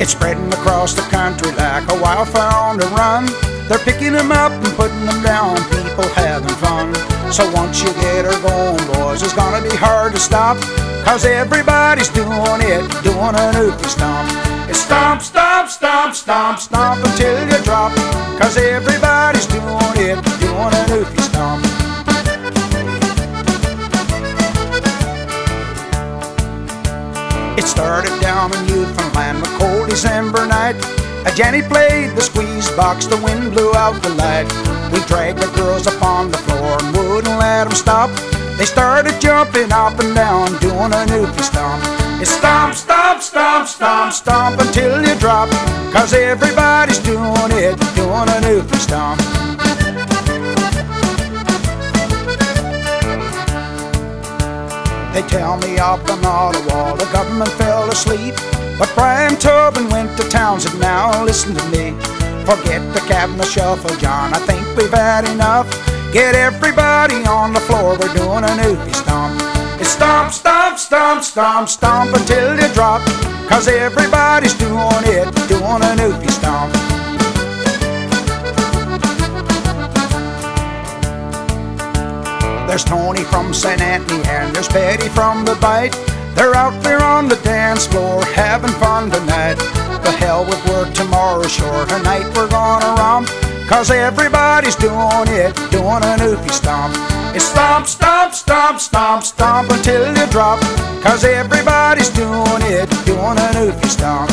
It's spreading across the country like a wildfire on the run. They're picking them up and putting them down, people having fun. So once you get her going, boys, it's gonna be hard to stop, 'cause everybody's doing it, doing an oofy stomp. It's stomp, stomp, stomp, stomp, stomp until you drop, 'cause everybody's doing it, doing an oofy stomp. It started down in Newfoundland, a cold December night. Jenny played the squeeze box, the wind blew out the light. We dragged the girls up on the floor and wouldn't let them stop. They started jumping up and down, doing an oofy stomp. It's stomp, stomp, stomp, stomp, stomp until you drop, 'cause everybody's doing it, doing an oofy stomp. They tell me up on Ottawa the government fell asleep, but Brian Tobin went to Townsend. Now listen to me. Forget the cabinet shuffle, John, I think we've had enough. Get everybody on the floor, we're doing an oofy stomp. It's stomp, stomp, stomp, stomp, stomp until you drop, 'cause everybody's doing it, doing an oofy stomp. There's Tony from St. Anthony and there's Betty from the Bight. They're out there on the dance floor having fun tonight. The hell with work, tomorrow's short, tonight we're gonna romp, 'cause everybody's doing it, doing an oofy stomp. It's stomp, stomp, stomp, stomp, stomp until you drop, 'cause everybody's doing it, doing an oofy stomp.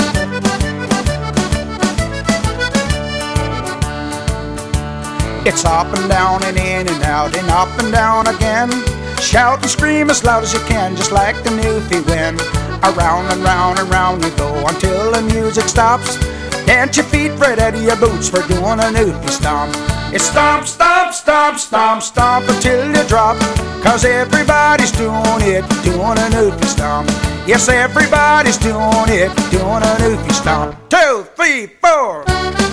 It's up and down and in and out and up and down again. Shout and scream as loud as you can, just like the newfie wind. Around and round and round you go until the music stops. Dance your feet right out of your boots for doing a newfie stomp. It's stomp, stomp, stomp, stomp, stomp until you drop, 'cause everybody's doing it, doing a newfie stomp. Yes, everybody's doing it, doing a newfie stomp. 2, 3, 4.